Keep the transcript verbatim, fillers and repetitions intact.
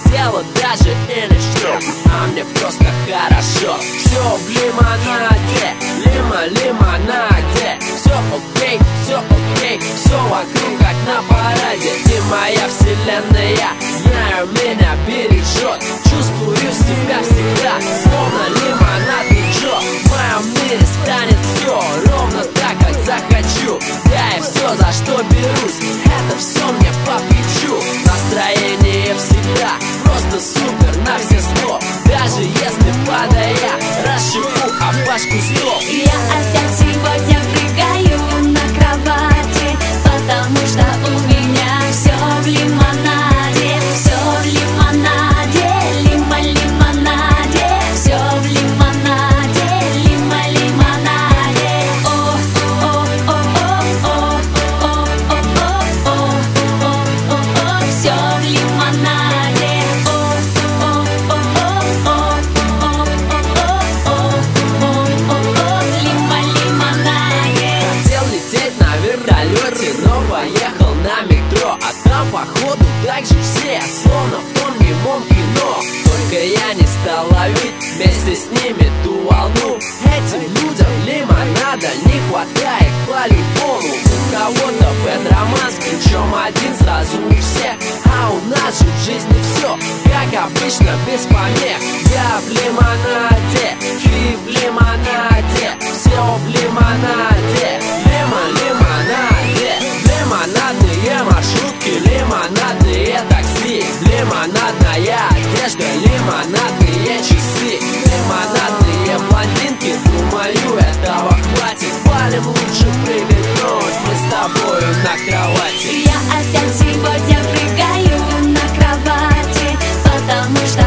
дело даже и не что, а мне просто хорошо. Все в лимонаде, лима, лимонаде. Все окей, все окей, все вокруг как на параде. Ты моя вселенная, знаю, меня бережет. Чувствую себя всегда, словно лимонадный Джо. В моем мире станет все ровно так, как захочу. Я и все, за что берусь, это все мне по плечу. Настроение всегда просто супер на все сто. Даже если падая, расшибу об башку стол. Я опять сегодня прыгаю на кровати, потому что у меня все в лимонаде. Все в лимонаде, лима, лимонаде. Все в лимонаде, лима, лимонаде. О, о, о, о, о, о, о, о, о, о, о, все в лимонаде. О, о, о, о, о, о, о, о, лима, лимонаде. Хотел лететь на вертолете, но поехал на метро. А там походу так же все, словно в том немом кино. Только я не стал ловить вместе с ними ту волну. Этим людям лимонада не хватает по-любому. У кого-то бэд-романс, причем один сразу у всех. А у нас же в жизни все, как обычно, без помех. Я в лимонаде, ты в лимонаде. Все в лимонаде, лима, лимонаде. Лимонадные маршрутки, лимонадные такси. Лимонадная одежда, лимонадные часы. Лимонадные блондинки, думаю, этого хватит. Валим лучше прилетнуть, мы с тобою на кровати. Я опять сегодня прыгаю на кровати, потому что